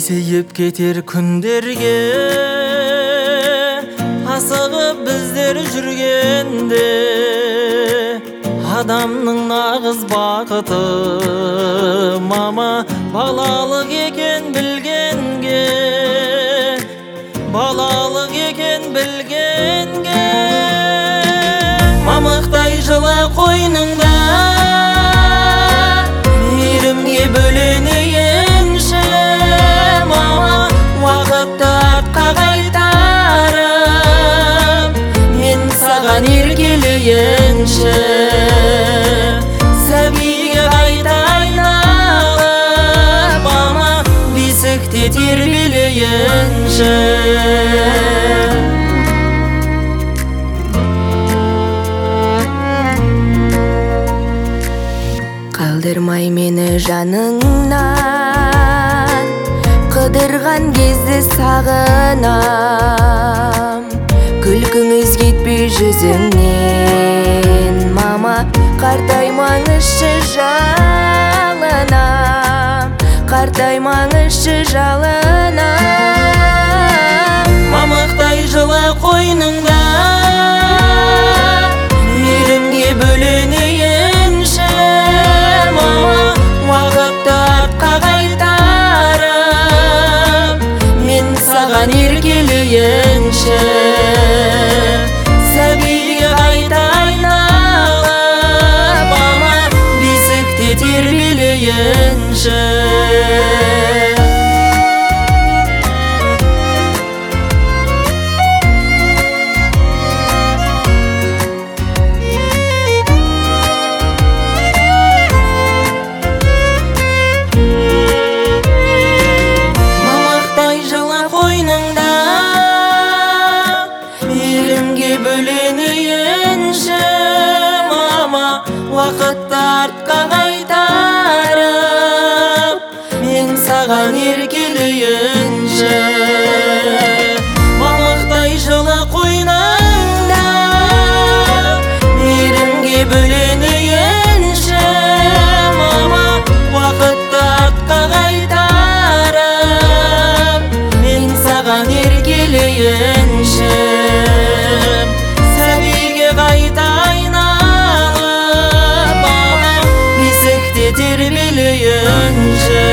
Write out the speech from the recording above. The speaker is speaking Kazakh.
Есейіп кетер күндерге асығып біздер жүргенде, адамның нағыз бақыты мама балалық екен білгенге, балалық екен білгенге. Мамықтай жылы қойныңда мейірімге бөленейінші, мама уақытты артқа қайтарып мен саған еркелейінші, сәбиге қайта айналып мама бесікте тербелейінші. Қалдырмай мені жаныңнан, қыдырған кезді сағынам. Күлкіңіз кетпей жүзіңнен, мама қартаймаңызшы жалынам, қартаймаңызшы жалынам. Мамықтай жылы қойныңда мейірімге бөленейінші, мама уақытты артқа қайтарып мен саған еркелейінші, сәбиге қайта айналып мама бесікте тербелейінші. Бөленейінші, мама уақытты артқа қайтарып мен саған еркелейінші. Мамықтай жылы қойныңда мейірімге бөленейінші, мама уақытты артқа қайтарып мен саған еркелейінші, қайта айналып мама бесікте тербелейінші.